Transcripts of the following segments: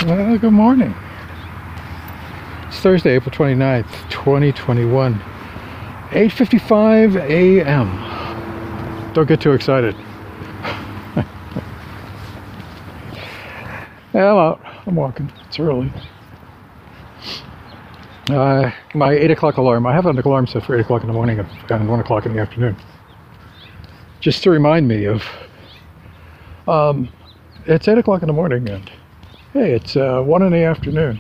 Well, good morning. It's Thursday, April 29th, 2021, 8:55 a.m. Don't get too excited. Yeah, I'm out. I'm walking. It's early. My 8 o'clock alarm. I have an alarm set for 8 o'clock in the morning and 1 o'clock in the afternoon. Just to remind me of, it's 8 o'clock in the morning and hey, it's 1 in the afternoon.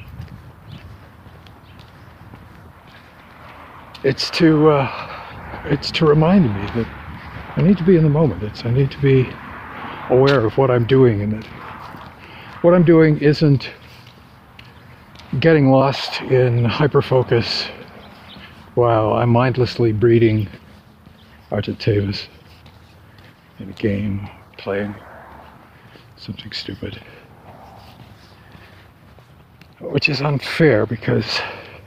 It's to remind me that I need to be in the moment. I need to be aware of what I'm doing, and that what I'm doing isn't getting lost in hyperfocus while I'm mindlessly breeding Argentavis in a game, playing something stupid. Which is unfair because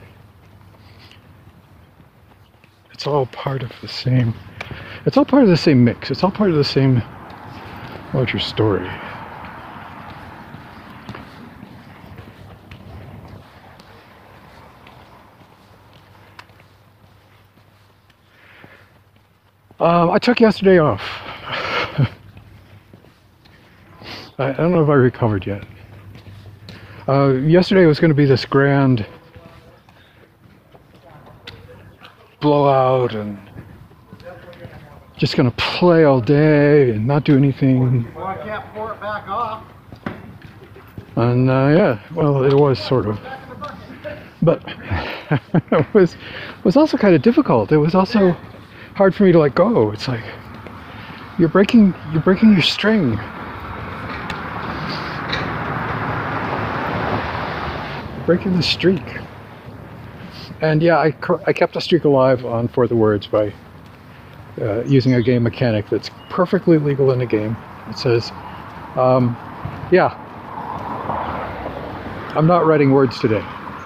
it's all part of the same mix. It's all part of the same larger story. I took yesterday off. I don't know if I recovered yet. Yesterday was going to be this grand blowout and just going to play all day and not do anything. Well, I can't pour it back off. And yeah, well, it was sort of. But it was also kind of difficult. It was also hard for me to let go. It's like you're breaking your string. You're breaking the streak. And yeah, I kept the streak alive on For the Words by using a game mechanic that's perfectly legal in the game. It says, yeah, I'm not writing words today.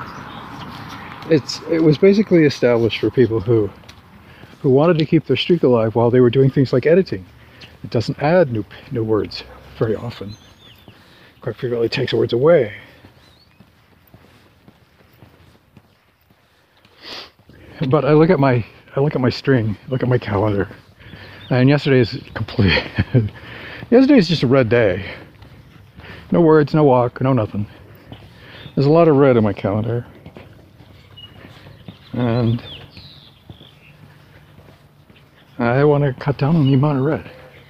It was basically established for people who wanted to keep their streak alive while they were doing things like editing. It doesn't add new words very often. Quite frequently it takes words away. But I look at my string, look at my calendar, and yesterday is just a red day. No words, no walk, no nothing. There's a lot of red in my calendar, and I want to cut down on the amount of red.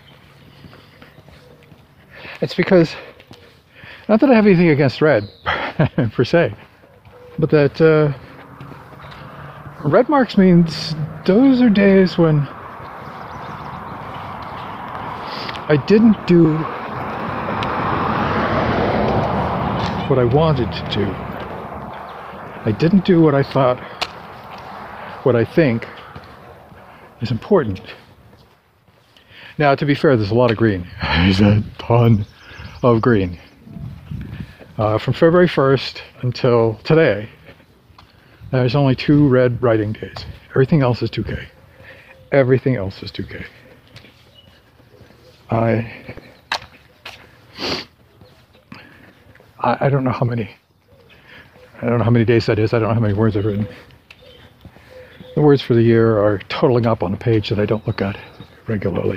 It's because, not that I have anything against red per se, but that red marks means those are days when I didn't do what I wanted to do. I didn't do what I thought, what I think is important. Now, to be fair, there's a lot of green. There's a ton of green. From February 1st until today, there's only 2 red writing days. Everything else is 2K. Everything else is 2K. I don't know how many. I don't know how many days that is. I don't know how many words I've written. The words for the year are totaling up on a page that I don't look at regularly.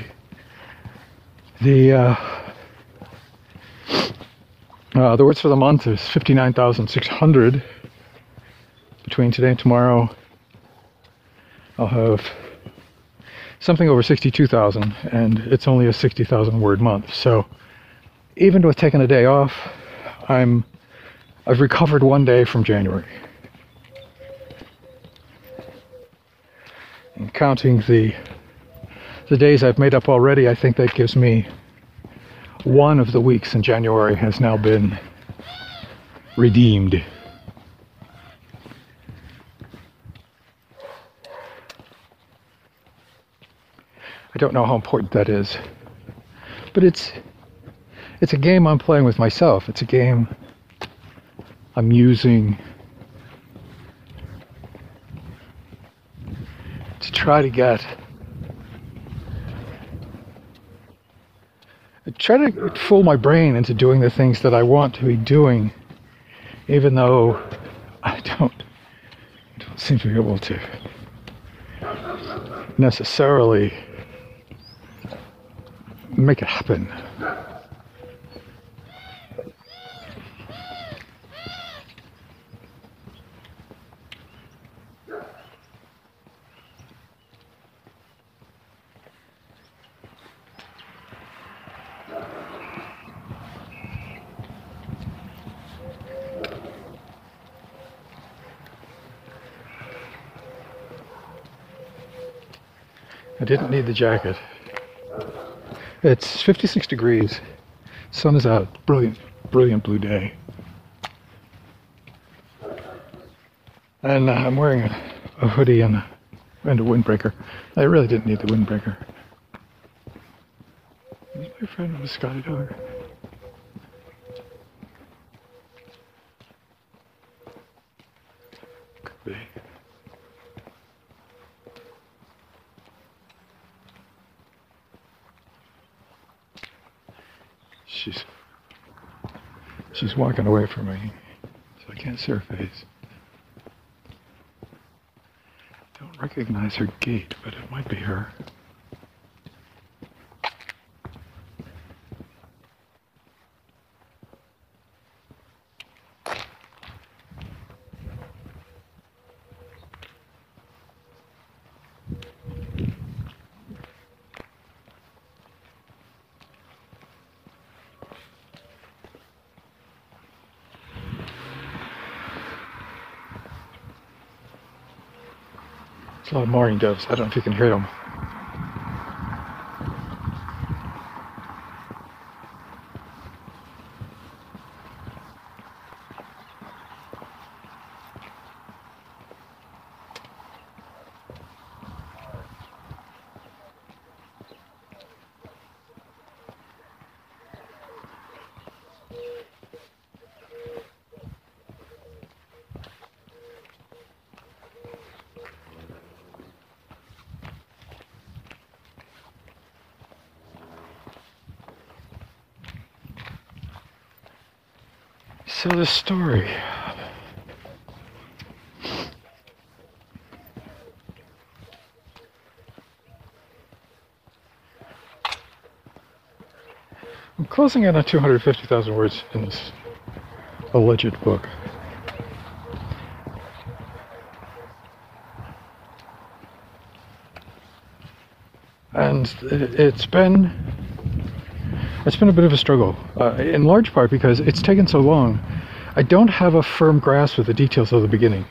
The words for the month is 59,600. Between today and tomorrow, I'll have something over 62,000, and it's only a 60,000 word month. So even with taking a day off, I've recovered 1 day from January. And counting the days I've made up already, I think that gives me 1 of the weeks in January has now been redeemed. I don't know how important that is, but it's a game I'm playing with myself. It's a game I'm using to try to fool my brain into doing the things that I want to be doing even though I don't seem to be able to necessarily make it happen. I didn't need the jacket. It's 56 degrees. Sun is out. Brilliant, brilliant blue day. And I'm wearing a hoodie and a windbreaker. I really didn't need the windbreaker. Is my friend with a Scotty dog? Could be. She's walking away from me, so I can't see her face. I don't recognize her gait, but it might be her. There's a lot of mourning doves. I don't know if you can hear them. So the story. I'm closing in on 250,000 words in this alleged book. And it's been a bit of a struggle, in large part because it's taken so long. I don't have a firm grasp of the details of the beginning.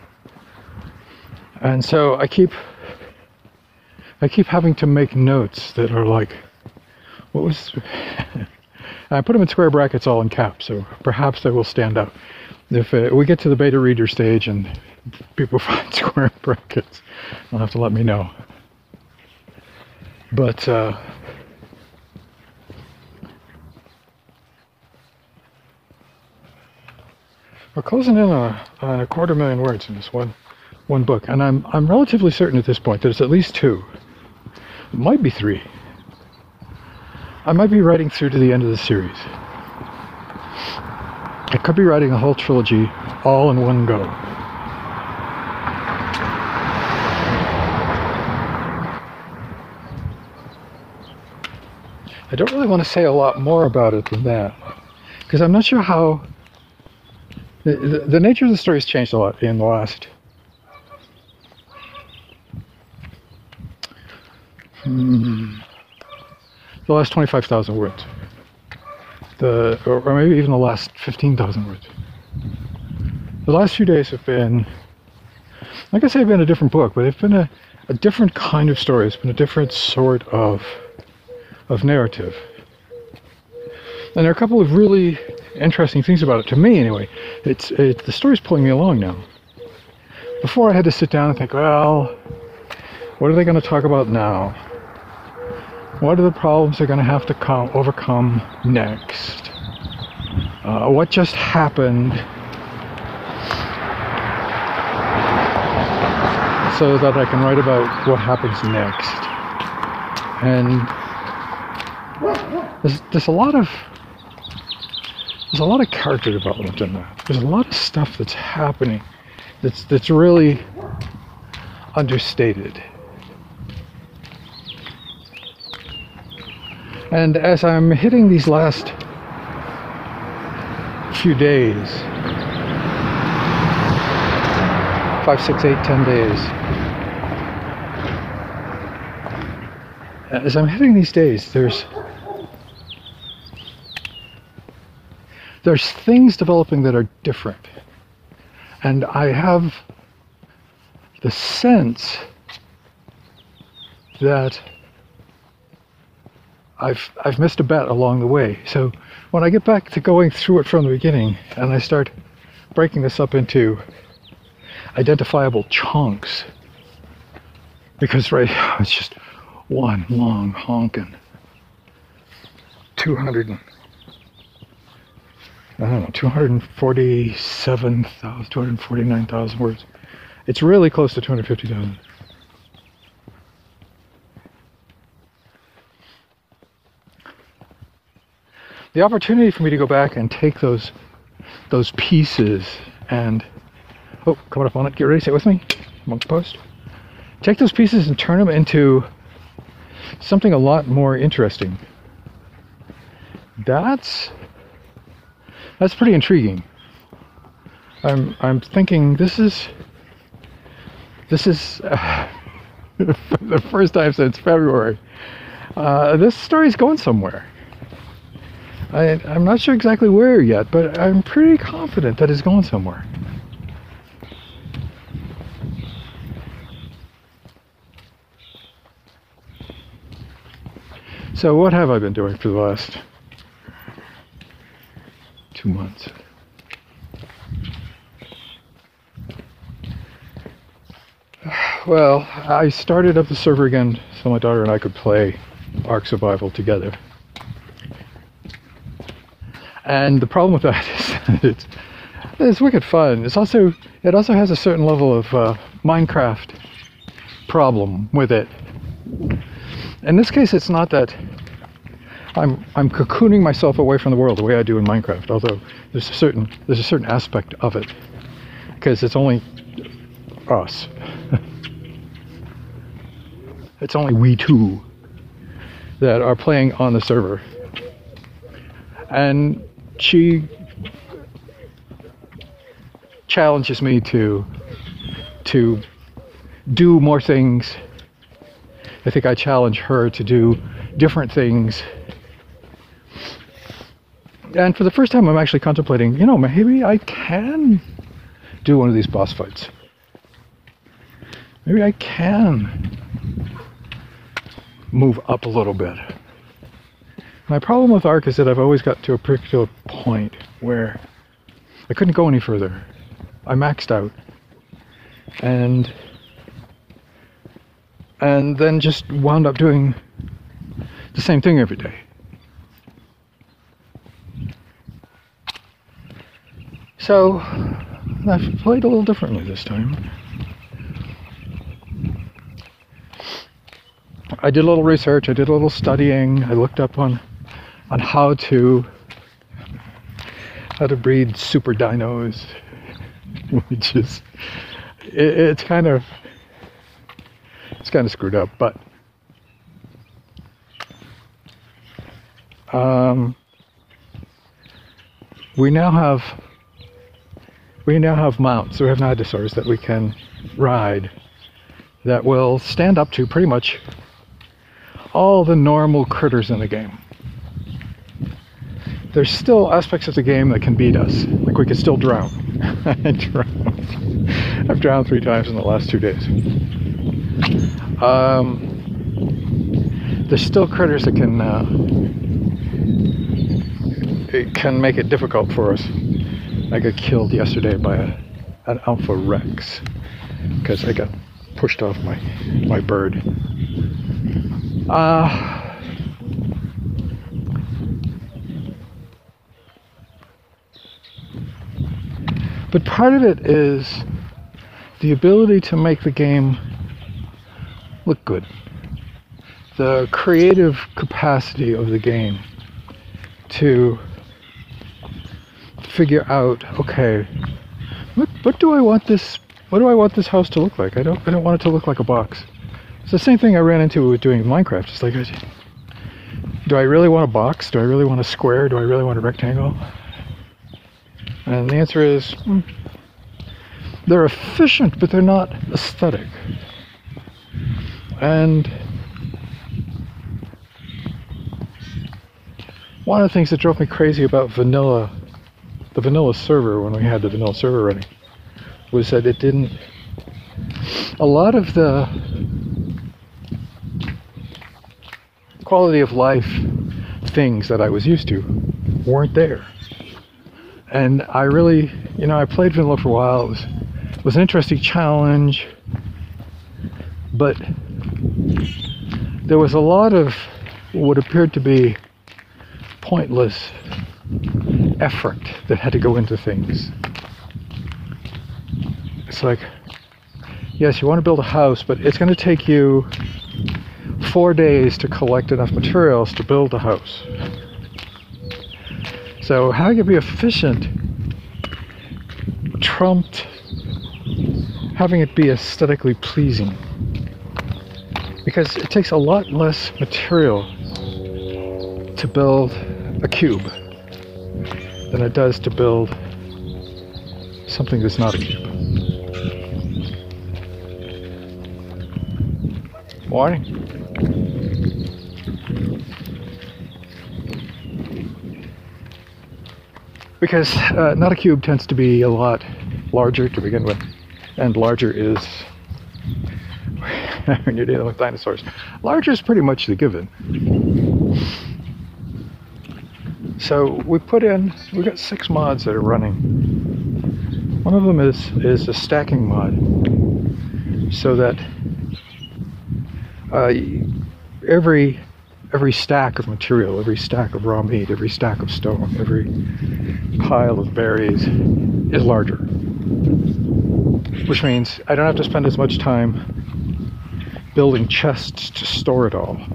And so I keep having to make notes that are like, what was... I put them in square brackets all in caps, so perhaps they will stand out. If we get to the beta reader stage and people find square brackets, they'll have to let me know. But we're closing in on a 250,000 words in this one book, and I'm relatively certain at this point that it's at least 2. It might be 3. I might be writing through to the end of the series. I could be writing a whole trilogy all in one go. I don't really want to say a lot more about it than that, because I'm not sure how... The nature of the story has changed a lot in the last... the last 25,000 words. Or maybe even the last 15,000 words. The last few days have been... Like I say, been a different book, but it's been a different kind of story. It's been a different sort of narrative. And there are a couple of really interesting things about it, to me anyway. The story's pulling me along now. Before I had to sit down and think, well, what are they going to talk about now? What are the problems they're going to have to overcome next? What just happened? So that I can write about what happens next. And there's a lot of there's a lot of character development in that. There's a lot of stuff that's happening that's really understated. And as I'm hitting these last few days, 5, 6, 8, 10 days, as I'm hitting these days, there's things developing that are different. And I have the sense that I've missed a bet along the way. So when I get back to going through it from the beginning and I start breaking this up into identifiable chunks, because right now it's just one long honkin' 247,000, 249,000 words. It's really close to 250,000. The opportunity for me to go back and take those pieces and, oh, coming up on it, get ready, sit with me, Monk Post. Take those pieces and turn them into something a lot more interesting. That's pretty intriguing. I'm thinking this is the first time since February. This story's going somewhere. I'm not sure exactly where yet, but I'm pretty confident that it's going somewhere. So what have I been doing for the last 2 months? Well, I started up the server again so my daughter and I could play Ark Survival together. And the problem with that is it's wicked fun. It also has a certain level of Minecraft problem with it. In this case, it's not that I'm cocooning myself away from the world the way I do in Minecraft. Although there's a certain aspect of it, because it's only us. It's only we two that are playing on the server, and she challenges me to do more things. I think I challenge her to do different things. And for the first time, I'm actually contemplating, maybe I can do one of these boss fights. Maybe I can move up a little bit. My problem with Ark is that I've always got to a particular point where I couldn't go any further. I maxed out. And then just wound up doing the same thing every day. So I've played a little differently this time. I did a little research, I did a little studying, I looked up on how to breed super dinos, which is it's kind of screwed up, but we now have mounts. We have Nidosaurs that we can ride that will stand up to pretty much all the normal critters in the game. There's still aspects of the game that can beat us. Like we could still drown. I've drowned 3 times in the last 2 days. There's still critters that can make it difficult for us. I got killed yesterday by an Alpha Rex because I got pushed off my bird. But part of it is the ability to make the game look good. The creative capacity of the game to figure out, okay, what do I want this house to look like? I don't want it to look like a box. It's the same thing I ran into with doing Minecraft. It's like, do I really want a box? Do I really want a square? Do I really want a rectangle? And the answer is, they're efficient, but they're not aesthetic. And one of the things that drove me crazy about the vanilla server, when we had the vanilla server running, was that it didn't, a lot of the quality of life things that I was used to weren't there. And I really, I played vanilla for a while. It was an interesting challenge, but there was a lot of what appeared to be pointless effort that had to go into things. It's like, yes, you want to build a house, but it's going to take you 4 days to collect enough materials to build a house. So how you can be efficient trumped having it be aesthetically pleasing, because it takes a lot less material to build a cube than it does to build something that's not a cube. Morning. Because not a cube tends to be a lot larger to begin with, and larger is, when you're dealing with dinosaurs, larger is pretty much the given. So we've got 6 mods that are running. One of them is a stacking mod, so that every stack of material, every stack of raw meat, every stack of stone, every pile of berries is larger. Which means I don't have to spend as much time building chests to store it all.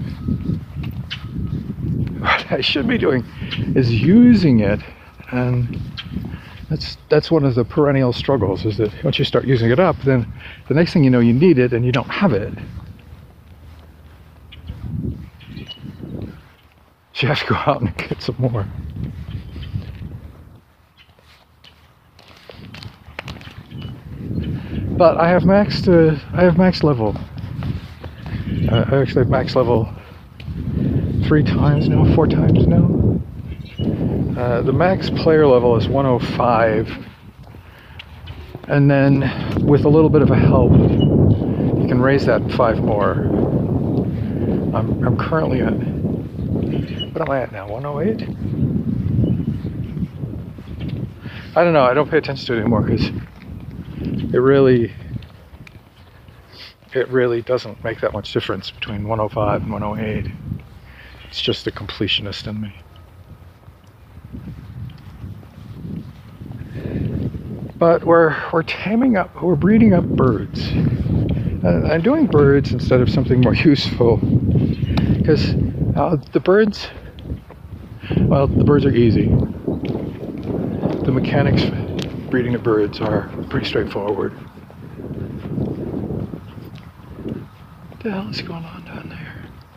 What I should be doing is using it, and that's one of the perennial struggles, is that once you start using it up, then the next thing you know, you need it and you don't have it. So you have to go out and get some more. But I have max level. I actually have max level 4 times now. The max player level is 105, and then with a little bit of a help, you can raise that 5 more. I'm currently at, what am I at now? 108? I don't know. I don't pay attention to it anymore because it really doesn't make that much difference between 105 and 108. It's just the completionist in me. But we're breeding up birds. I'm doing birds instead of something more useful, because the birds are easy. The mechanics for breeding the birds are pretty straightforward. What the hell is going on down there?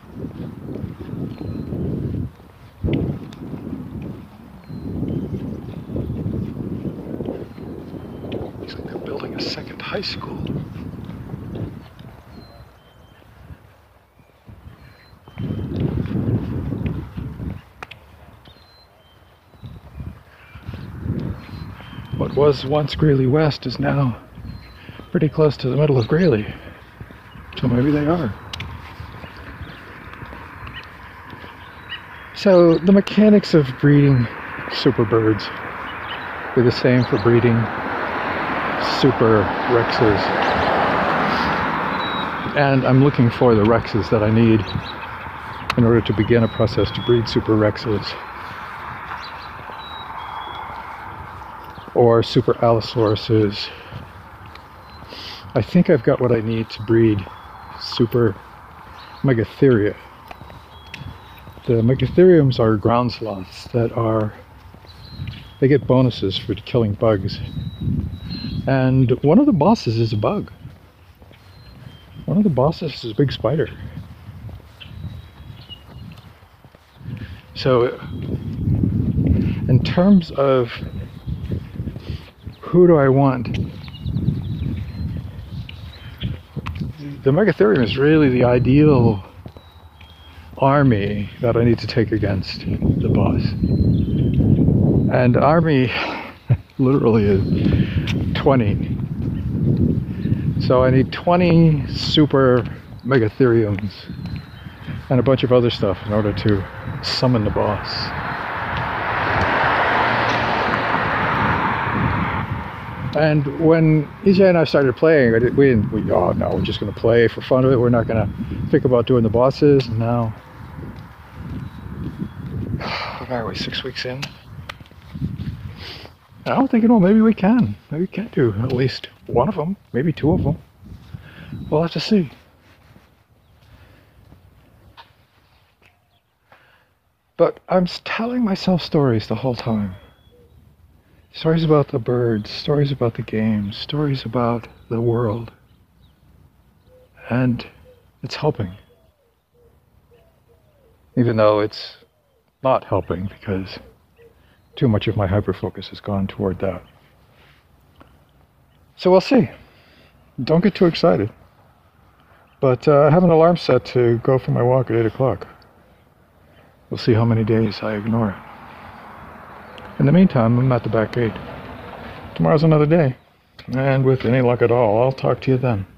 Looks like they're building a second high school. What was once Greeley West is now pretty close to the middle of Greeley. So maybe they are. So the mechanics of breeding super birds are the same for breeding super Rexes. And I'm looking for the Rexes that I need in order to begin a process to breed super Rexes. Or super Allosauruses. I think I've got what I need to breed super Megatheria. The Megatheriums are ground sloths that they get bonuses for killing bugs. And one of the bosses is a bug. One of the bosses is a big spider. So, in terms of who do I want, the Megatherium is really the ideal army that I need to take against the boss. And army literally is 20. So I need 20 super Megatheriums and a bunch of other stuff in order to summon the boss. And when EJ and I started playing, we oh no, we're just going to play for fun of it. We're not going to think about doing the bosses. And now, what are we, 6 weeks in? I'm thinking, well, maybe we can. Maybe we can do at least one of them, maybe two of them. We'll have to see. But I'm telling myself stories the whole time. Stories about the birds, stories about the games, stories about the world. And it's helping. Even though it's not helping because too much of my hyperfocus has gone toward that. So we'll see. Don't get too excited. But I have an alarm set to go for my walk at 8 o'clock. We'll see how many days I ignore it. In the meantime, I'm at the back gate. Tomorrow's another day. And with any luck at all, I'll talk to you then.